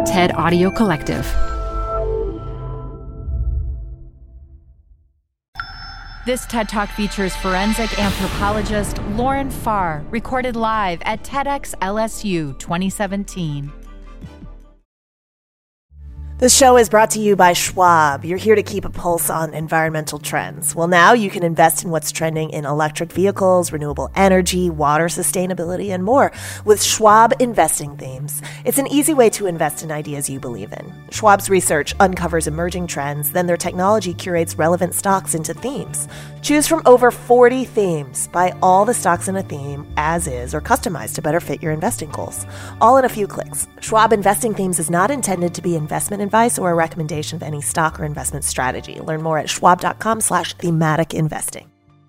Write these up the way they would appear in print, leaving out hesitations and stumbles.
TED Audio Collective. This TED Talk features forensic anthropologist Lauren Farr, recorded live at TEDx LSU 2017. This show is brought to you by Schwab. You're here to keep a pulse on environmental trends. Well, now you can invest in what's trending in electric vehicles, renewable energy, water sustainability, and more with Schwab Investing Themes. It's an easy way to invest in ideas you believe in. Schwab's research uncovers emerging trends, then their technology curates relevant stocks into themes. Choose from over 40 themes. Buy all the stocks in a theme as is or customized to better fit your investing goals. All in a few clicks. Schwab Investing Themes is not intended to be investment advice or a recommendation of any stock or investment strategy. Learn more at schwab.com/thematic investing.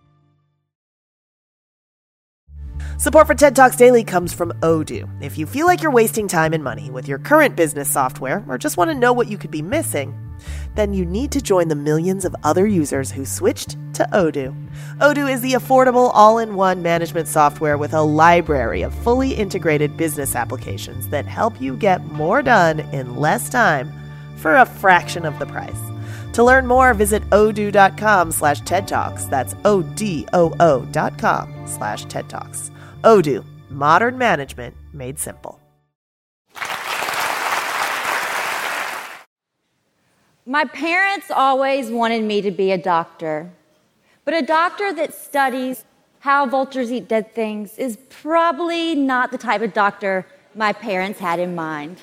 Support for TED Talks Daily comes from Odoo. If you feel like you're wasting time and money with your current business software or just want to know what you could be missing, then you need to join the millions of other users who switched to Odoo. Odoo is the affordable all-in-one management software with a library of fully integrated business applications that help you get more done in less time for a fraction of the price. To learn more, visit odoo.com/TED Talks. That's ODOO.com/TED Talks. Odoo, modern management made simple. My parents always wanted me to be a doctor, but a doctor that studies how vultures eat dead things is probably not the type of doctor my parents had in mind.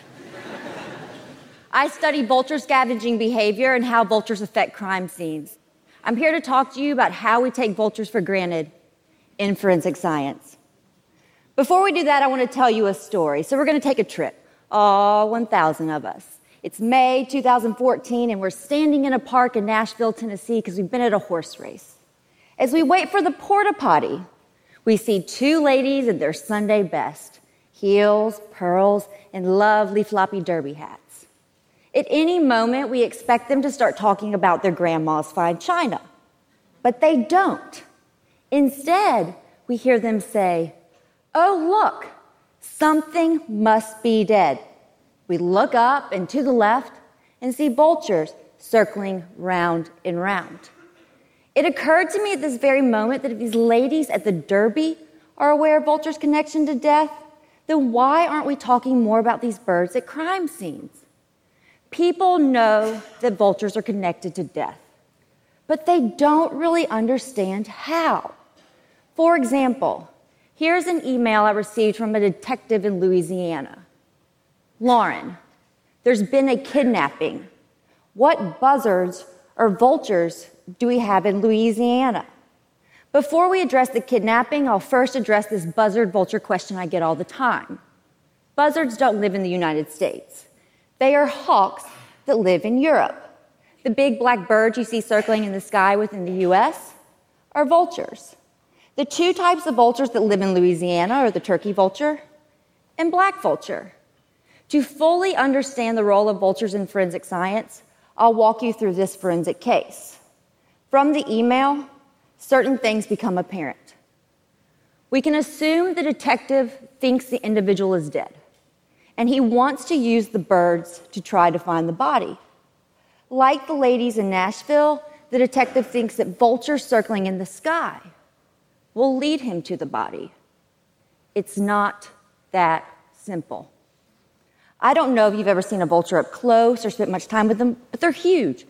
I study vulture scavenging behavior and how vultures affect crime scenes. I'm here to talk to you about how we take vultures for granted in forensic science. Before we do that, I want to tell you a story. So we're going to take a trip, all 1,000 of us. It's May 2014, and we're standing in a park in Nashville, Tennessee, because we've been at a horse race. As we wait for the porta potty, we see two ladies in their Sunday best, heels, pearls, and lovely floppy derby hats. At any moment, we expect them to start talking about their grandma's fine china, but they don't. Instead, we hear them say, "Oh, look, something must be dead." We look up and to the left and see vultures circling round and round. It occurred to me at this very moment that if these ladies at the Derby are aware of vultures' connection to death, then why aren't we talking more about these birds at crime scenes? People know that vultures are connected to death, but they don't really understand how. For example, here's an email I received from a detective in Louisiana. "Lauren, there's been a kidnapping. What buzzards or vultures do we have in Louisiana?" Before we address the kidnapping, I'll first address this buzzard-vulture question I get all the time. Buzzards don't live in the United States. They are hawks that live in Europe. The big black birds you see circling in the sky within the U.S. are vultures. The two types of vultures that live in Louisiana are the turkey vulture and black vulture. To fully understand the role of vultures in forensic science, I'll walk you through this forensic case. From the email, certain things become apparent. We can assume the detective thinks the individual is dead, and he wants to use the birds to try to find the body. Like the ladies in Nashville, the detective thinks that vultures circling in the sky will lead him to the body. It's not that simple. I don't know if you've ever seen a vulture up close or spent much time with them, but they're huge,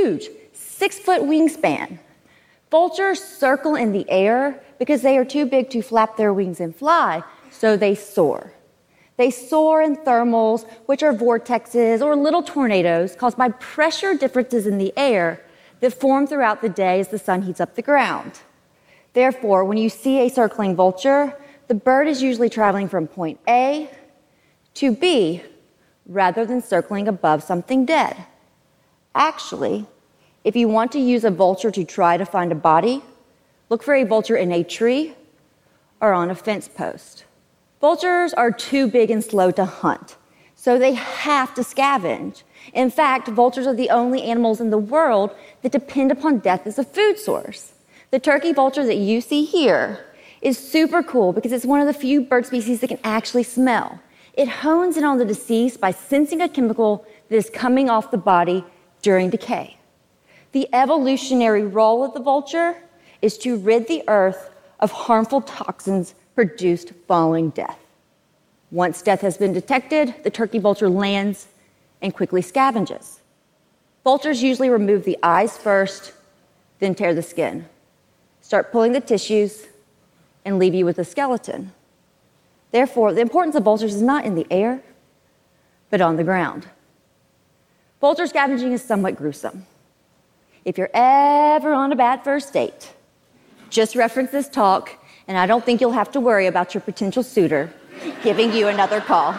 6-foot wingspan. Vultures circle in the air because they are too big to flap their wings and fly, so they soar. They soar in thermals, which are vortexes or little tornadoes caused by pressure differences in the air that form throughout the day as the sun heats up the ground. Therefore, when you see a circling vulture, the bird is usually traveling from point A to B rather than circling above something dead. Actually, if you want to use a vulture to try to find a body, look for a vulture in a tree or on a fence post. Vultures are too big and slow to hunt, so they have to scavenge. In fact, vultures are the only animals in the world that depend upon death as a food source. The turkey vulture that you see here is super cool because it's one of the few bird species that can actually smell. It hones in on the deceased by sensing a chemical that is coming off the body during decay. The evolutionary role of the vulture is to rid the earth of harmful toxins produced following death. Once death has been detected, the turkey vulture lands and quickly scavenges. Vultures usually remove the eyes first, then tear the skin, start pulling the tissues, and leave you with a skeleton. Therefore, the importance of vultures is not in the air, but on the ground. Vulture scavenging is somewhat gruesome. If you're ever on a bad first date, just reference this talk, and I don't think you'll have to worry about your potential suitor giving you another call.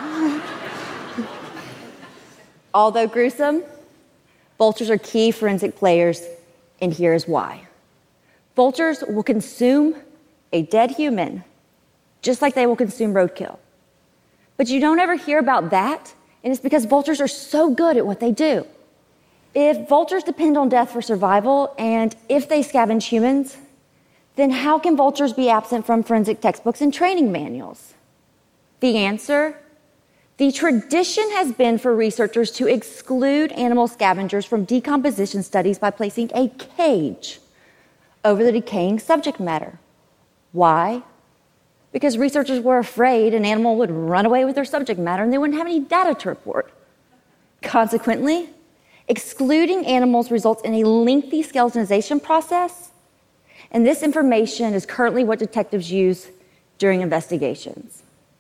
Although gruesome, vultures are key forensic players, and here's why. Vultures will consume a dead human just like they will consume roadkill. But you don't ever hear about that, and it's because vultures are so good at what they do. If vultures depend on death for survival, and if they scavenge humans, then how can vultures be absent from forensic textbooks and training manuals? The answer: the tradition has been for researchers to exclude animal scavengers from decomposition studies by placing a cage over the decaying subject matter. Why? Because researchers were afraid an animal would run away with their subject matter and they wouldn't have any data to report. Consequently, excluding animals results in a lengthy skeletonization process, and this information is currently what detectives use during investigations.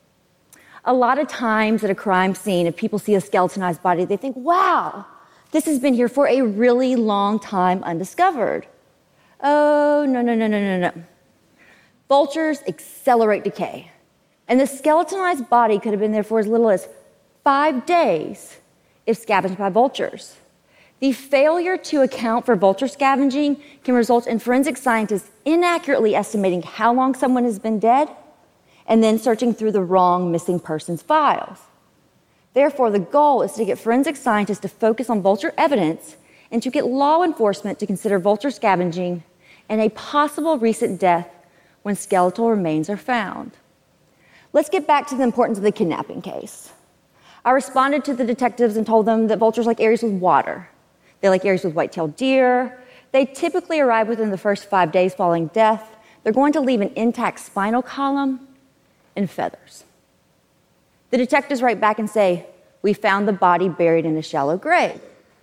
A lot of times at a crime scene, if people see a skeletonized body, they think, wow, this has been here for a really long time undiscovered. Oh, no. Vultures accelerate decay, and the skeletonized body could have been there for as little as 5 days if scavenged by vultures. The failure to account for vulture scavenging can result in forensic scientists inaccurately estimating how long someone has been dead and then searching through the wrong missing persons files. Therefore, the goal is to get forensic scientists to focus on vulture evidence and to get law enforcement to consider vulture scavenging and a possible recent death when skeletal remains are found. Let's get back to the importance of the kidnapping case. I responded to the detectives and told them that vultures like areas with water. They like areas with white-tailed deer. They typically arrive within the first 5 days following death. They're going to leave an intact spinal column and feathers. The detectives write back and say, we found the body buried in a shallow grave.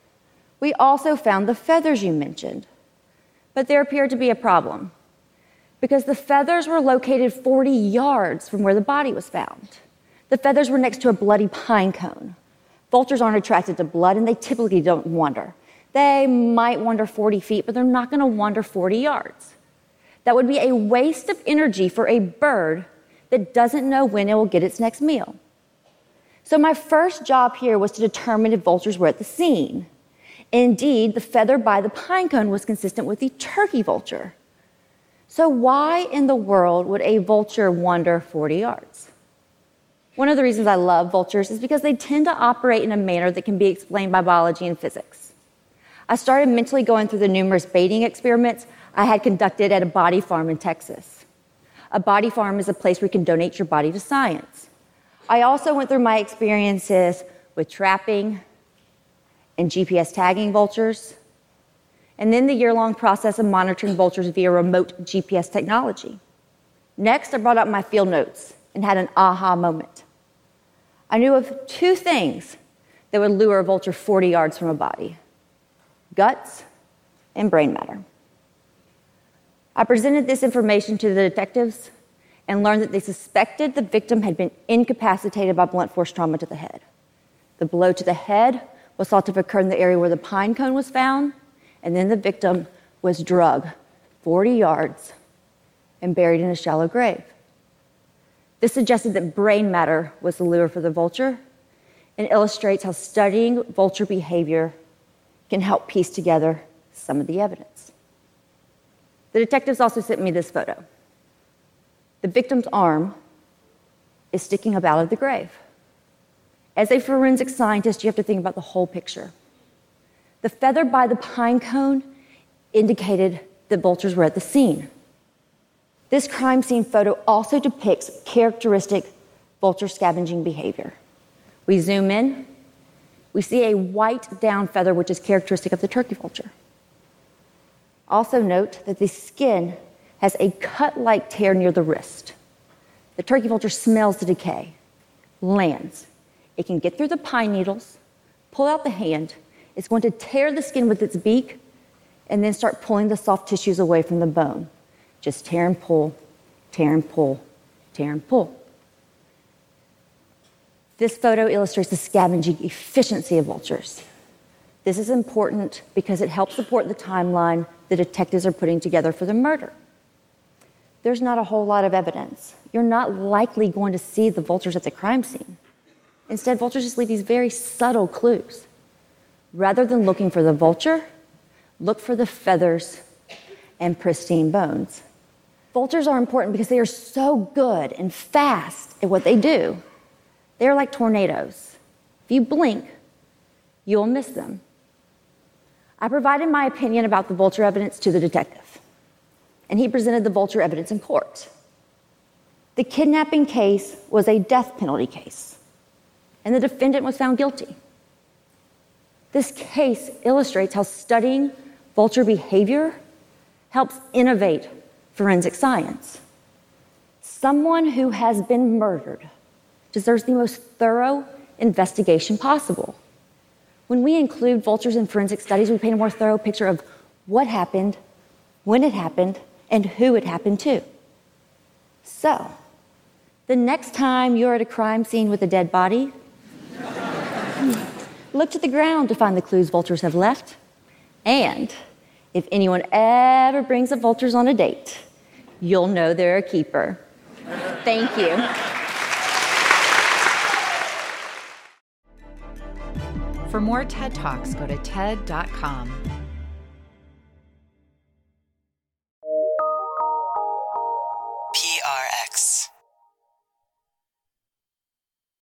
We also found the feathers you mentioned. But there appeared to be a problem, because the feathers were located 40 yards from where the body was found. The feathers were next to a bloody pine cone. Vultures aren't attracted to blood, and they typically don't wander. They might wander 40 feet, but they're not going to wander 40 yards. That would be a waste of energy for a bird that doesn't know when it will get its next meal. So my first job here was to determine if vultures were at the scene. Indeed, the feather by the pine cone was consistent with the turkey vulture. So why in the world would a vulture wander 40 yards? One of the reasons I love vultures is because they tend to operate in a manner that can be explained by biology and physics. I started mentally going through the numerous baiting experiments I had conducted at a body farm in Texas. A body farm is a place where you can donate your body to science. I also went through my experiences with trapping and GPS tagging vultures, and then the year-long process of monitoring vultures via remote GPS technology. Next, I brought out my field notes and had an aha moment. I knew of 2 things that would lure a vulture 40 yards from a body: guts and brain matter. I presented this information to the detectives and learned that they suspected the victim had been incapacitated by blunt force trauma to the head. The blow to the head was thought to have occurred in the area where the pine cone was found, and then the victim was drugged 40 yards and buried in a shallow grave. This suggested that brain matter was the lure for the vulture and illustrates how studying vulture behavior can help piece together some of the evidence. The detectives also sent me this photo. The victim's arm is sticking up out of the grave. As a forensic scientist, you have to think about the whole picture. The feather by the pine cone indicated that vultures were at the scene. This crime scene photo also depicts characteristic vulture scavenging behavior. We zoom in. We see a white down feather, which is characteristic of the turkey vulture. Also note that the skin has a cut-like tear near the wrist. The turkey vulture smells the decay, lands. It can get through the pine needles, pull out the hand. It's going to tear the skin with its beak and then start pulling the soft tissues away from the bone. Just tear and pull, tear and pull, tear and pull. This photo illustrates the scavenging efficiency of vultures. This is important because it helps support the timeline the detectives are putting together for the murder. There's not a whole lot of evidence. You're not likely going to see the vultures at the crime scene. Instead, vultures just leave these very subtle clues. Rather than looking for the vulture, look for the feathers and pristine bones. Vultures are important because they are so good and fast at what they do. They are like tornadoes. If you blink, you'll miss them. I provided my opinion about the vulture evidence to the detective, and he presented the vulture evidence in court. The kidnapping case was a death penalty case, and the defendant was found guilty. This case illustrates how studying vulture behavior helps innovate forensic science. Someone who has been murdered deserves the most thorough investigation possible. When we include vultures in forensic studies, we paint a more thorough picture of what happened, when it happened, and who it happened to. So, the next time you're at a crime scene with a dead body, look to the ground to find the clues vultures have left. And if anyone ever brings up vultures on a date, you'll know they're a keeper. Thank you. For more TED Talks, go to TED.com. PRX.